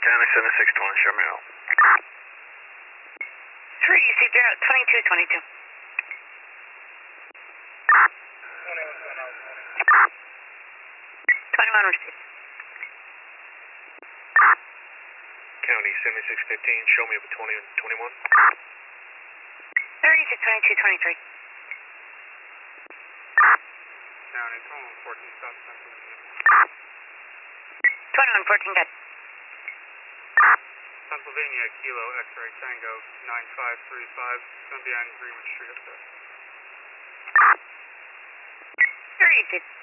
County 7620, show me out. 3, you see you're out 2222. 21 received. County 7615, show me up at 20 and 21. 30, you see 2223. County 2114, South Pennsylvania. 2114, good. Pennsylvania, Kilo X-Ray Tango 9535. It's going to be on Greenwood Street up there. 3, you see.